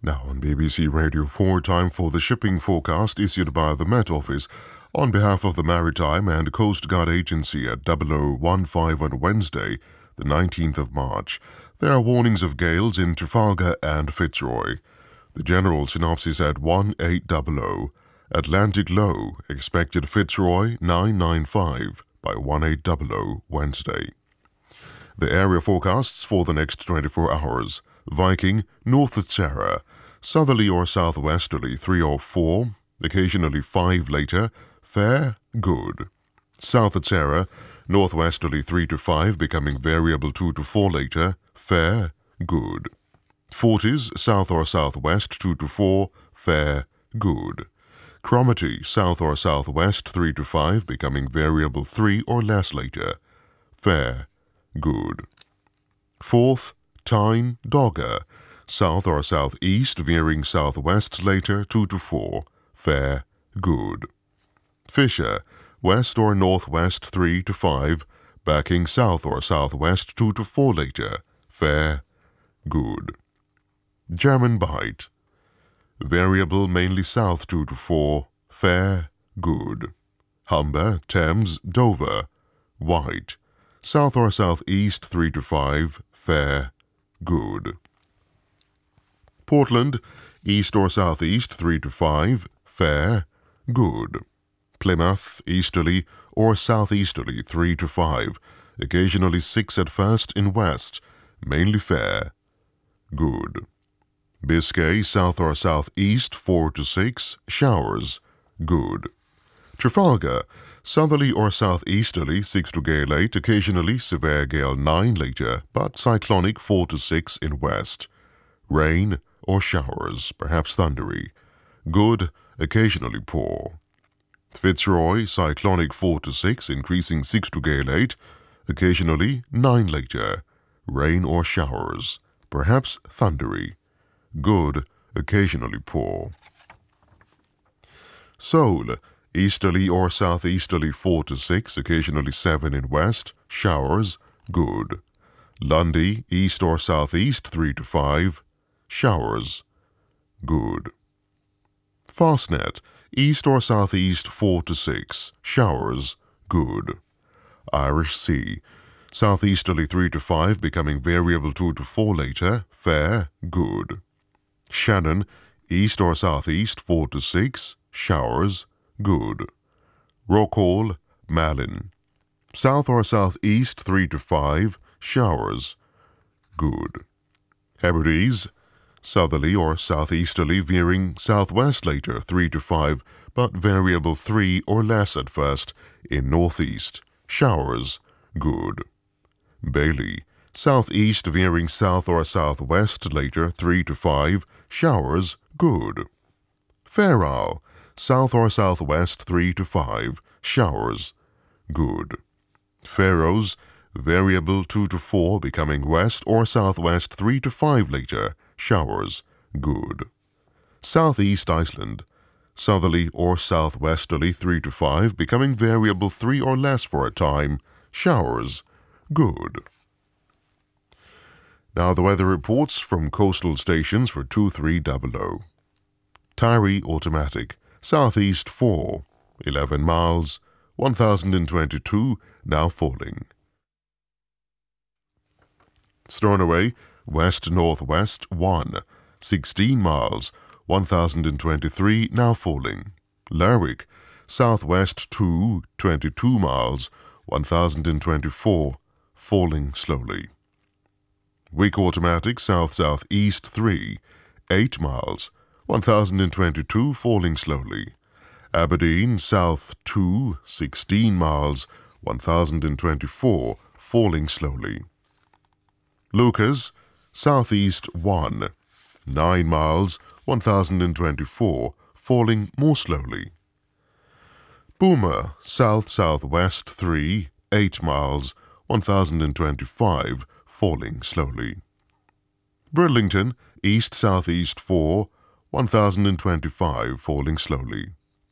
Now on BBC Radio 4, time for the shipping forecast issued by the Met Office on behalf of the Maritime and Coast Guard Agency at 0015 on Wednesday, the 19th of March. There are warnings of gales in Trafalgar and Fitzroy. The general synopsis at 1800. Atlantic low, expected Fitzroy 995 by 1800 Wednesday. The area forecasts for the next 24 hours. Viking, north of Sarah, southerly or southwesterly 3 or 4, occasionally 5 later, fair, good. South at Sarah, northwesterly 3 to 5, becoming variable 2 to 4 later, fair, good. Forties, south or southwest 2 to 4, fair, good. Cromarty, south or southwest 3 to 5, becoming variable 3 or less later, fair, good. Forth, Tyne, Dogger, south or southeast, veering southwest later 2 to 4, fair, good. Fisher, west or northwest 3 to 5, backing south or southwest 2 to 4 later, fair, good. German Bight, variable mainly south 2 to 4, fair, good. Humber, Thames, Dover, white, south or southeast 3 to 5, fair, good. Portland, east or southeast 3 to 5, fair, good. Plymouth, easterly or southeasterly 3 to 5, occasionally 6 at first in west, mainly fair, good. Biscay, south or southeast 4 to 6, showers, good. Trafalgar, southerly or southeasterly 6 to gale 8, occasionally severe gale 9 later, but cyclonic 4 to 6 in west. Rain or showers, perhaps thundery. Good, occasionally poor. Fitzroy, cyclonic 4 to 6, increasing 6 to gale 8, occasionally 9 later. Rain or showers, perhaps thundery. Good, occasionally poor. Seoul, easterly or southeasterly 4 to 6, occasionally 7 in west, showers, good. Lundy, east or southeast 3 to 5, showers, good. Fastnet, east or southeast 4 to 6, showers, good. Irish Sea, southeasterly 3 to 5, becoming variable 2 to 4 later, fair, good. Shannon, east or southeast 4 to 6, showers, good. Rockall, Malin, south or southeast 3 to 5, showers, good. Hebrides, southerly or southeasterly veering southwest later 3 to 5, but variable 3 or less at first in northeast, showers, good. Bailey, southeast veering south or southwest later 3 to 5, showers, good. Fair Isle, south or southwest 3 to 5, showers, good. Faroes, variable 2 to 4, becoming west or southwest 3 to 5 later, showers, good. Southeast Iceland, southerly or southwesterly 3 to 5, becoming variable 3 or less for a time, showers, good. Now the weather reports from coastal stations for 2300. Tyree Automatic, southeast 4, 11 miles, 1022, now falling. Stornoway, west-northwest 1, 16 miles, 1023, now falling. Lerwick, southwest 2, 22 miles, 1024, falling slowly. Wick Automatic, south-southeast 3, 8 miles, 1022, falling slowly. Aberdeen, south 2, 16 miles, 1024, falling slowly. Lucas, southeast 1, 9 miles, 1024, falling more slowly. Boomer, south-southwest 3, 8 miles, 1025, falling slowly. Bridlington, east-southeast 4, 1025, falling slowly.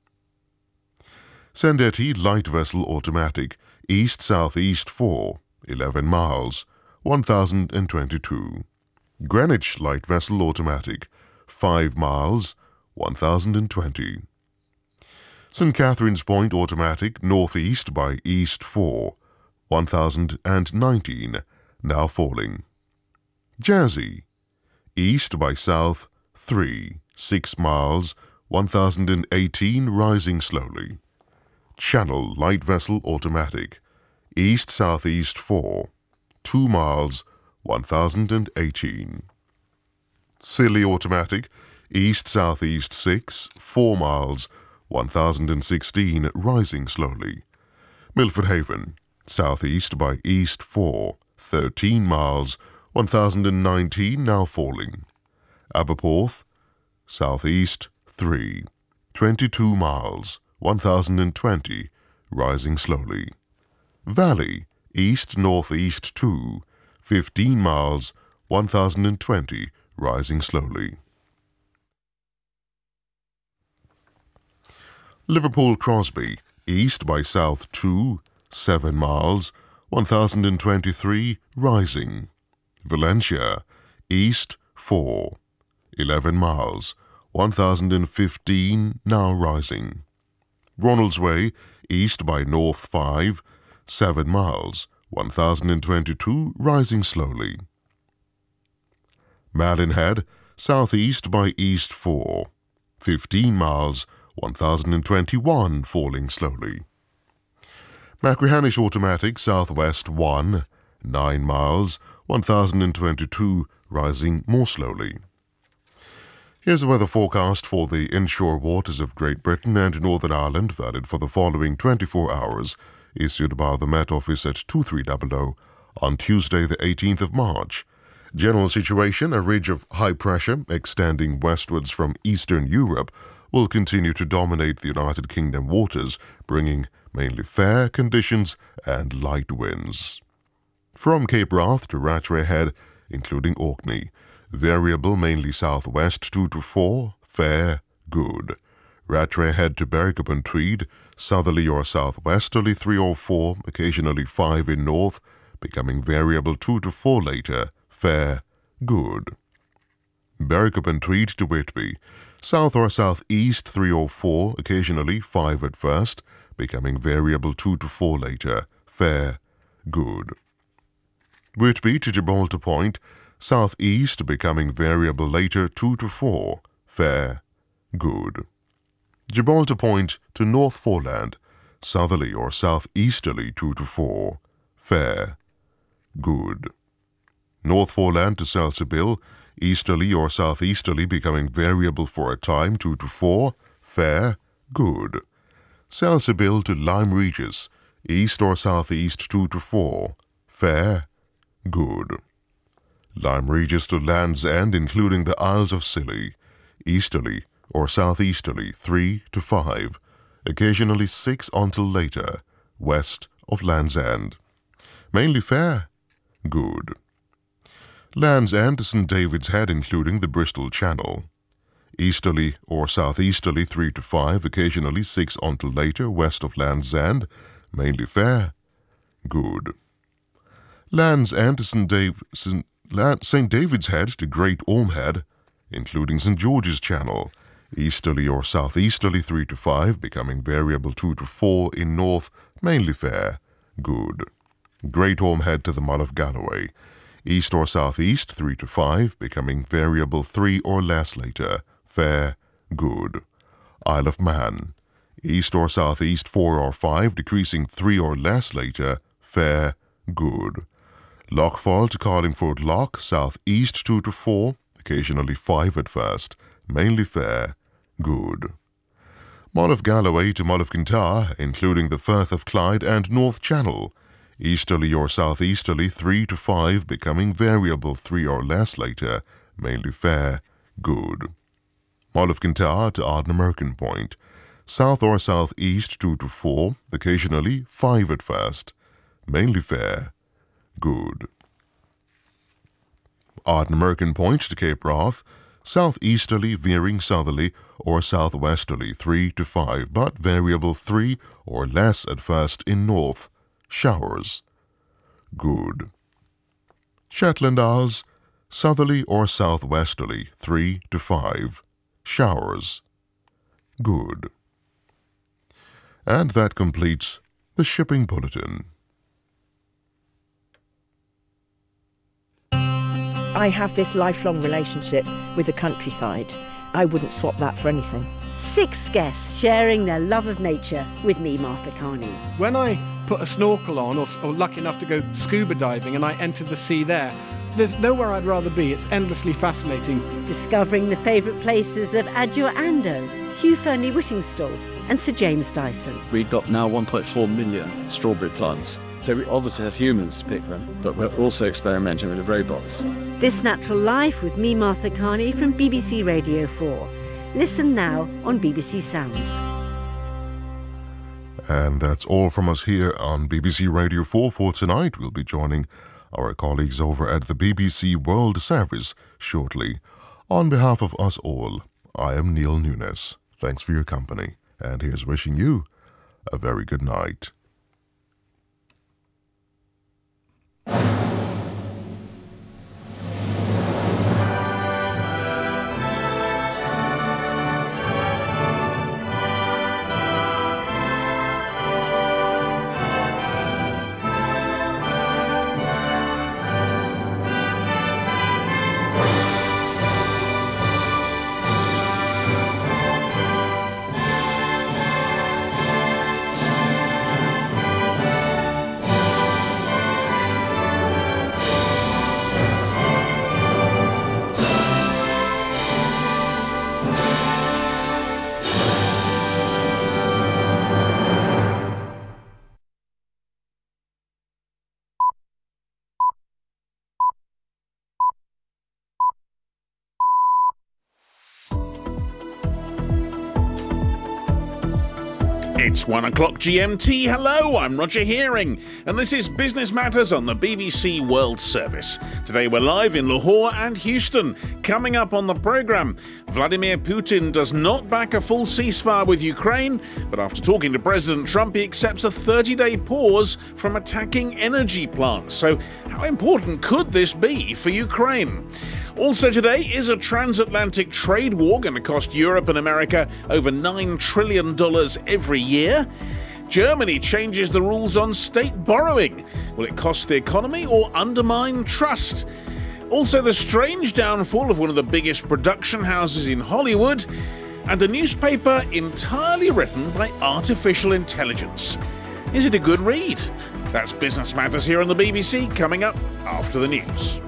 Sandetti Light Vessel Automatic, east-southeast 4, 11 miles, 1022. Greenwich Light Vessel Automatic, 5 miles, 1020. St. Catherine's Point Automatic northeast by east 4, 1019, now falling. Jersey, east by south 3, 6 miles, 1018, rising slowly. Channel light vessel automatic, east-southeast 4, 2 miles, 1018. Scilly automatic, east-southeast 6, 4 miles, 1016, rising slowly. Milford Haven, southeast by east 4, 13 miles, 1019, now falling. Aberporth, southeast 3, 22 miles, 1020, rising slowly. Valley, east-northeast 2, 15 miles, 1020, rising slowly. Liverpool Crosby, east by south 2, 7 miles, 1023, rising. Valencia, east 4, 11 miles, 1015, now rising. Ronaldsway, east by north 5, 7 miles, 1022, rising slowly. Malinhead, southeast by east 4, 15 miles, 1021, falling slowly. Machrihanish Automatic, southwest 1, 9 miles, 1022, rising more slowly. Here's the weather forecast for the inshore waters of Great Britain and Northern Ireland, valid for the following 24 hours, issued by the Met Office at 2300 on Tuesday the 18th of March. General situation: a ridge of high pressure extending westwards from eastern Europe will continue to dominate the United Kingdom waters, bringing mainly fair conditions and light winds. From Cape Wrath to Rattray Head, including Orkney, variable mainly southwest 2 to 4, fair, good. Rattray Head to Berwick-upon-Tweed, southerly or southwesterly 3 or 4, occasionally 5 in north, becoming variable 2 to 4 later, fair, good. Berwick-upon-Tweed to Whitby, south or southeast 3 or 4, occasionally 5 at first, becoming variable 2 to 4 later, fair, good. Whitby to Gibraltar Point, southeast becoming variable later 2 to 4, fair, good. Gibraltar Point to North Foreland, southerly or southeasterly 2 to 4, fair, good. North Foreland to Salsabill, easterly or southeasterly becoming variable for a time 2 to 4, fair, good. Salsabill to Lyme Regis, east or southeast 2 to 4, fair, good. Lyme Regis to Land's End, including the Isles of Scilly, easterly or southeasterly 3 to 5, occasionally 6 until later, west of Land's End. Mainly fair, good. Land's End to St. David's Head, including the Bristol Channel, easterly or southeasterly 3 to 5, occasionally 6 until later, west of Land's End, mainly fair, good. Land's End to St. David's Head to Great Ormhead, including St. George's Channel, easterly or southeasterly 3 to 5, becoming variable 2 to 4 in north, mainly fair, good. Great Ormhead to the Mull of Galloway, east or southeast 3 to 5, becoming variable 3 or less later, fair, good. Isle of Man, east or southeast 4 or 5, decreasing 3 or less later, fair, good. Lochfall to Carlingford Loch, southeast 2 to 4, occasionally 5 at first, mainly fair, good. Mull of Galloway to Mull of Kintyre, including the Firth of Clyde and North Channel, easterly or southeasterly 3 to 5, becoming variable 3 or less later, mainly fair, good. Mull of Kintyre to Ardnamurchan Point, south or southeast 2 to 4, occasionally 5 at first, mainly fair, good. Ardnamurchan Point to Cape Wrath, southeasterly veering southerly or southwesterly 3 to 5, but variable 3 or less at first in north, showers, good. Shetland Isles, Southerly or southwesterly, 3 to 5. Showers. Good. And that completes the shipping bulletin. I have this lifelong relationship with the countryside. I wouldn't swap that for anything. 6 guests sharing their love of nature with me, Martha Carney. When I put a snorkel on or lucky enough to go scuba diving and I enter the sea there's nowhere I'd rather be. It's endlessly fascinating. Discovering the favourite places of Adjoa Ando, Hugh Fearnley-Whittingstall and Sir James Dyson. We've got now 1.4 million strawberry plants. So we obviously have humans to pick them, but we're also experimenting with the robots. This Natural Life with me, Martha Carney, from BBC Radio 4. Listen now on BBC Sounds. And that's all from us here on BBC Radio 4 for tonight. We'll be joining our colleagues over at the BBC World Service shortly. On behalf of us all, I am Neil Nunes. Thanks for your company, and here's wishing you a very good night. It's 1 o'clock GMT. Hello, I'm Roger Hearing, and this is Business Matters on the BBC World Service. Today we're live in Lahore and Houston. Coming up on the programme, Vladimir Putin does not back a full ceasefire with Ukraine, but after talking to President Trump, he accepts a 30-day pause from attacking energy plants. So how important could this be for Ukraine? Also today, is a transatlantic trade war going to cost Europe and America over $9 trillion every year? Germany changes the rules on state borrowing. Will it cost the economy or undermine trust? Also, the strange downfall of one of the biggest production houses in Hollywood, and a newspaper entirely written by artificial intelligence. Is it a good read? That's Business Matters here on the BBC, coming up after the news.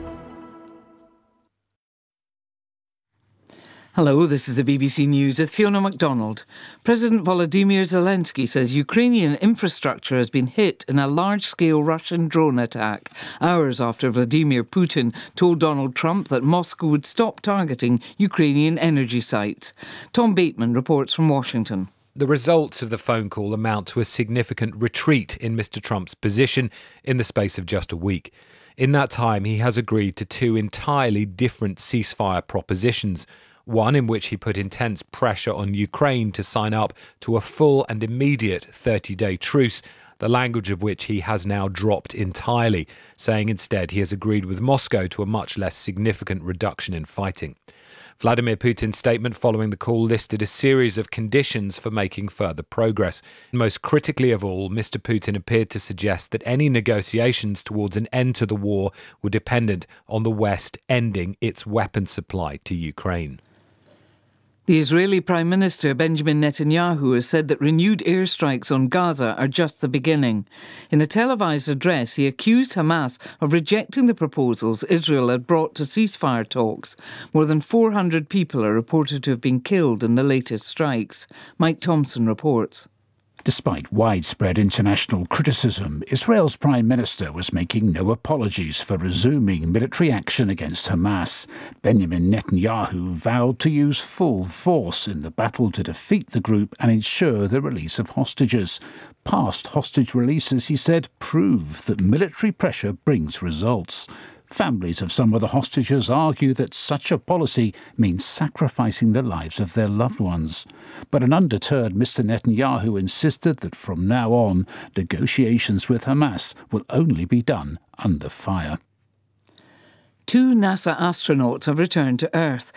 Hello, this is the BBC News with Fiona MacDonald. President Volodymyr Zelensky says Ukrainian infrastructure has been hit in a large-scale Russian drone attack, hours after Vladimir Putin told Donald Trump that Moscow would stop targeting Ukrainian energy sites. Tom Bateman reports from Washington. The results of the phone call amount to a significant retreat in Mr. Trump's position in the space of just a week. In that time, he has agreed to 2 entirely different ceasefire propositions. One in which he put intense pressure on Ukraine to sign up to a full and immediate 30-day truce, the language of which he has now dropped entirely, saying instead he has agreed with Moscow to a much less significant reduction in fighting. Vladimir Putin's statement following the call listed a series of conditions for making further progress. Most critically of all, Mr. Putin appeared to suggest that any negotiations towards an end to the war were dependent on the West ending its weapons supply to Ukraine. The Israeli Prime Minister Benjamin Netanyahu has said that renewed airstrikes on Gaza are just the beginning. In a televised address, he accused Hamas of rejecting the proposals Israel had brought to ceasefire talks. More than 400 people are reported to have been killed in the latest strikes. Mike Thompson reports. Despite widespread international criticism, Israel's Prime Minister was making no apologies for resuming military action against Hamas. Benjamin Netanyahu vowed to use full force in the battle to defeat the group and ensure the release of hostages. Past hostage releases, he said, prove that military pressure brings results. Families of some of the hostages argue that such a policy means sacrificing the lives of their loved ones. But an undeterred Mr. Netanyahu insisted that from now on, negotiations with Hamas will only be done under fire. 2 NASA astronauts have returned to Earth.